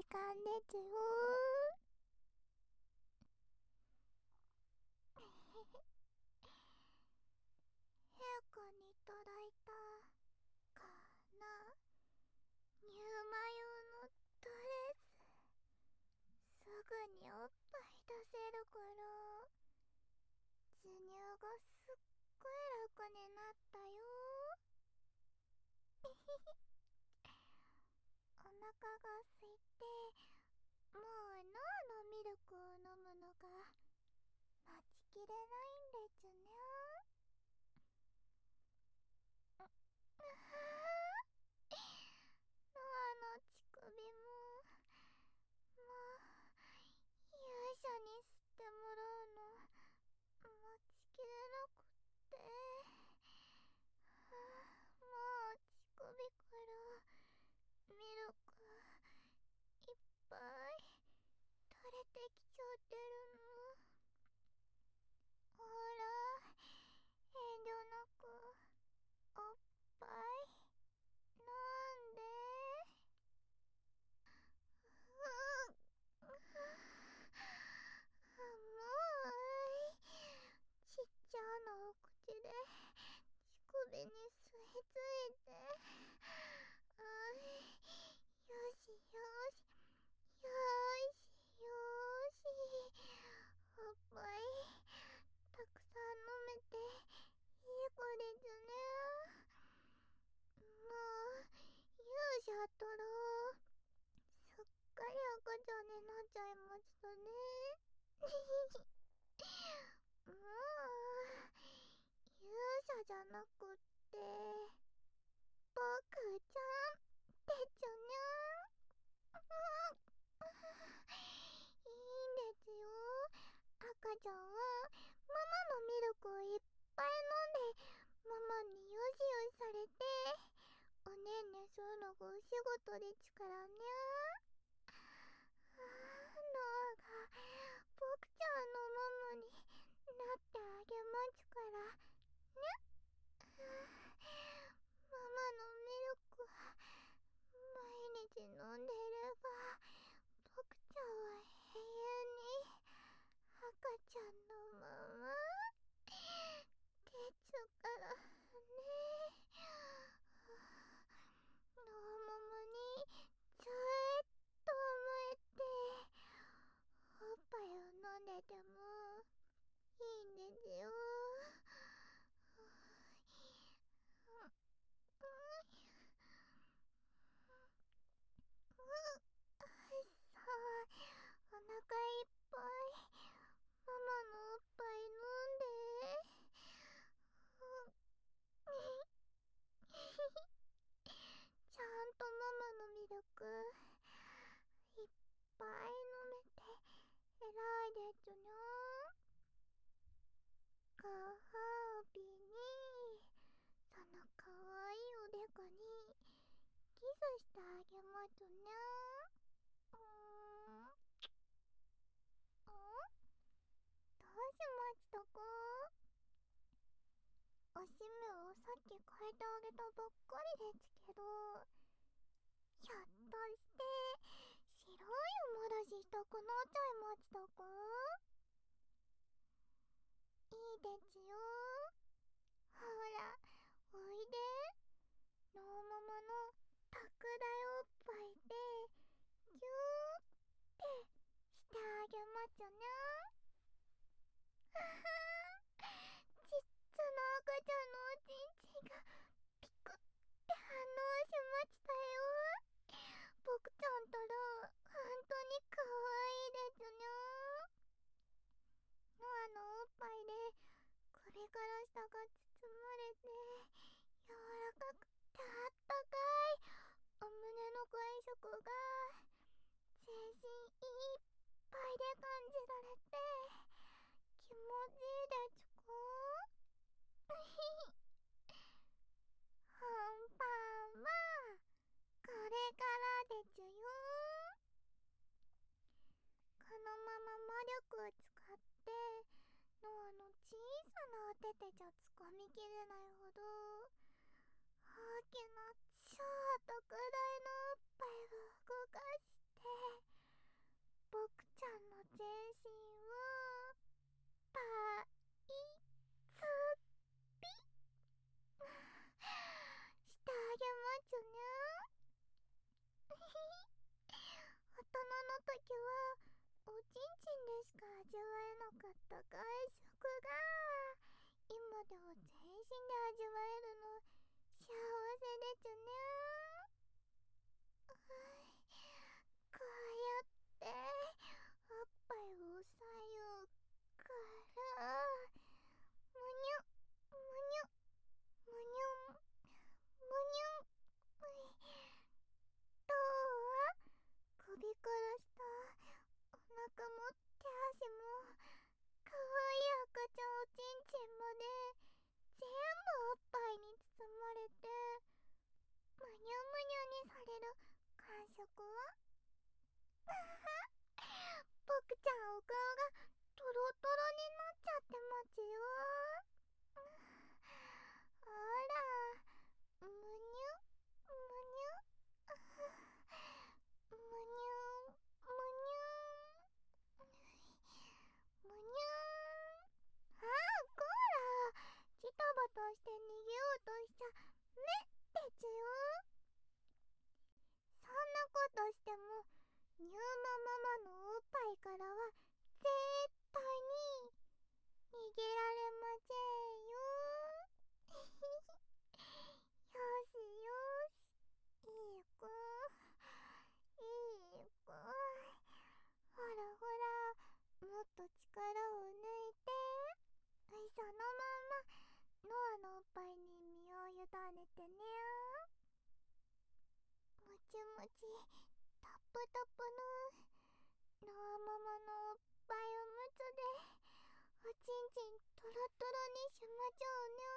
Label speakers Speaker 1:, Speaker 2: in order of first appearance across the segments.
Speaker 1: 間ですよ。陛下にいただいたかな、乳マ用のドレス、すぐにおっぱい出せるから、授乳がすっごい楽になったよ。お腹が空いて、もう脳のミルクを飲むのが待ちきれないんですね。ノアの乳首も勇者に吸ってもらうの待ちきれなくって、もう乳首からミルクいっぱい垂れてきちゃってるの。ほら、遠慮なくおっぱい飲んで。甘い。ちっちゃなお口で乳首に吸い付いて、よしよしよしよし、おっぱいたくさん飲めていい子ですね。もう勇者ったらすっかり赤ちゃんになっちゃいましたね。もう勇者じゃなくって僕ちゃんってちょにゃん。いいんですよ。赤ちゃんはママのミルクをいっぱい飲んで、ママによしよしされておねんねするのがお仕事ですからね。ノアが僕ちゃんのママになってあげますからね。ママのミルク毎日飲んでれば僕ちゃんは永遠に赤ちゃんのままですからね。ノアママにずーっと甘えておっぱいを飲んでてもいいんですよ。さあ、お腹いっぱいママのおっぱい飲んで。ちゃんとママのミルクいっぱい飲めて偉いですにゃ。ご褒美にそのかわいいおでこにキスしてあげますにゃ。どうしましたか？おしめをさっき変えてあげたばっかりですけど、ひょっとして白いおもらししたくなっちゃいましたか？いいですよ。ほら、おいで。ノーママの特大おっぱいでギューってしてあげますにゃ。ちっちゃな赤ちゃんのおちんちんがピクって反応しましたよ。僕ちゃんったら本当に可愛いですにゃ。ノアのおっぱいで首から下が包まれて柔らかくてあったかいお胸の感触が全身いっぱいで感じられて気持ちいいですか？本番はこれからですよ。このまま魔力を使ってノアの小さなお手手じゃ掴みきれないほど大きな超特大のおっぱいを動かして僕ちゃんの全身をパイツピしてあげますね。大人の時はおちんちんでしか味わえなかった外食が今では全身で味わえるの幸せですね。こうやっておっぱいを押さえようからむにゅむにゅむにゅむにゅどう？首から下お腹も手足もかわいい赤ちゃんおちんちんまで全部おっぱいに包まれてむにゅむにゅにされる感触は僕ちゃんお顔がトロトロになっちゃってますよ。ほらむにゅむにゅむにゅむにゅむにゅああこらジタバタして逃げようとしちゃめですよ。そんなことしてもニューマママのおっぱいからは絶対に逃げられませんよ。よしよしいい子いい子、ほらほらもっと力を抜いてそのまんまノアのおっぱいに身を委ねてね。もちもちタップタプのノアママのおっぱいおむつでおちんちんトロトロにしまちょ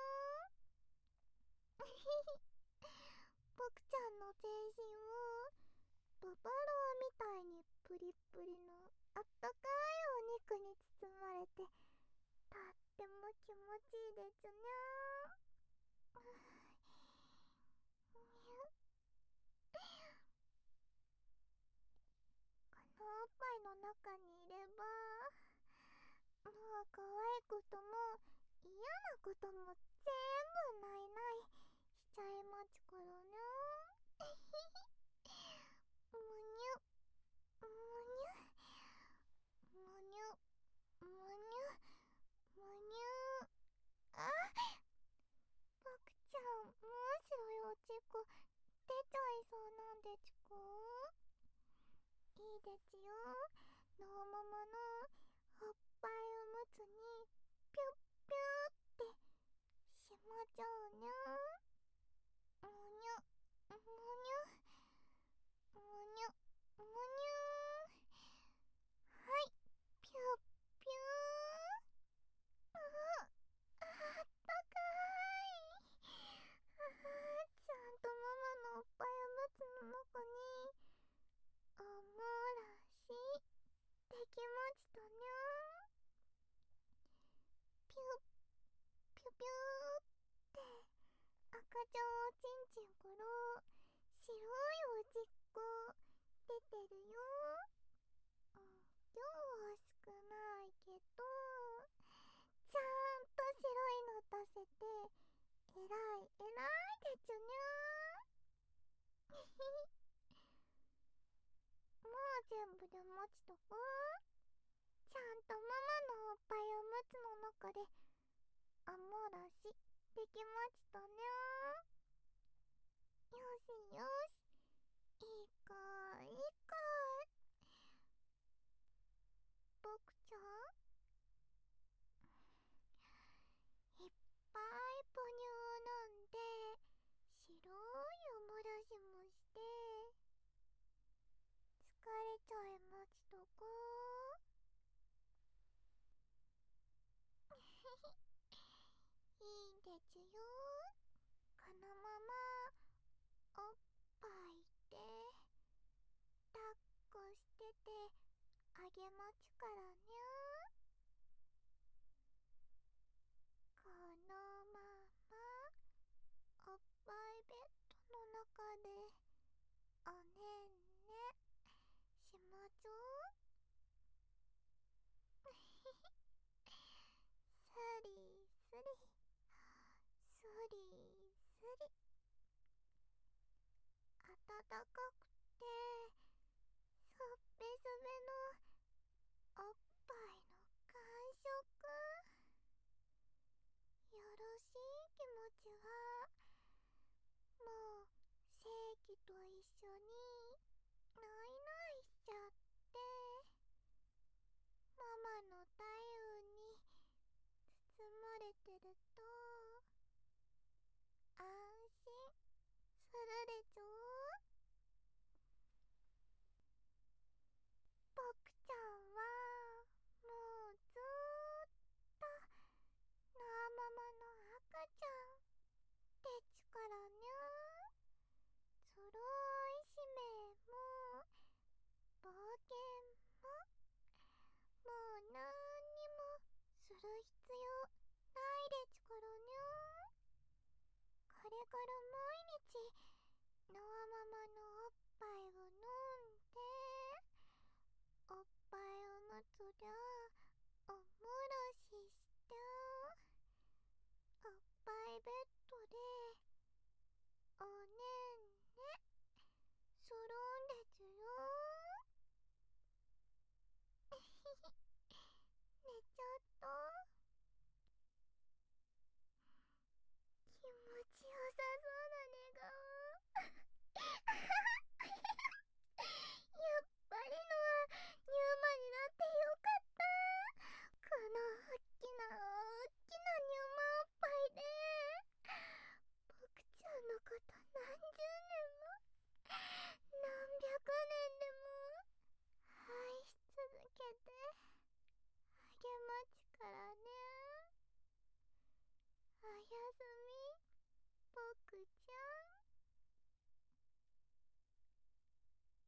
Speaker 1: うね。僕ちゃんの全身をババロアみたいにプリプリのあったかいお肉に包まれてとっても気持ちいいですね。このおっぱいの中にいればもう可愛いことも嫌なことも全部ないないしちゃいますからね。むにゅむにゅむにゅむにゅむにゅあ、僕ちゃんもう白いおちっこ出ちゃいそうなんですか？いいですよ。ノーママのおっぱいおむつにピュッピューってしまっちゃうにゃ。むにゅむにゅむにゅむにゅはいピュッピュー。あったかい。ちゃんとママのおっぱいおむつの中におもらしできましたにゃ。ピュッピュピューって赤ちゃんおちんちんから白いおちっこ出てるよ。量は少ないけどちゃんと白いの出せてえらいえらいですにゃ。もう全部出ましたか？ちゃんとママのおっぱいおむつの中でおもらしできましたね。よしよしいいかいいか僕ちゃんいっぱい母乳飲んで白いおもらしもして疲れちゃいましたか？いいんですよ。このままおっぱいで抱っこしててあげますからね。このままおっぱいベッドの中でおねんねしちょ。スリスリスリスリ、暖かくてすっぺすべのおっぱいの感触、よろしい気持ちはもう正規と一緒にナイナイしちゃって、ママの体温に包まれてると安心するでちょ。僕ちゃんはもうずーっとノアママの赤ちゃんでちからにゃ。つろい使命も冒険ももうなんにもする必要ないでちからにゃ。これから毎日ノアママのおっぱいを飲んで、おっぱいおむつでおもらしして、おっぱいベッドでおねんねするんですよ。寝ちゃった。気持ちよさ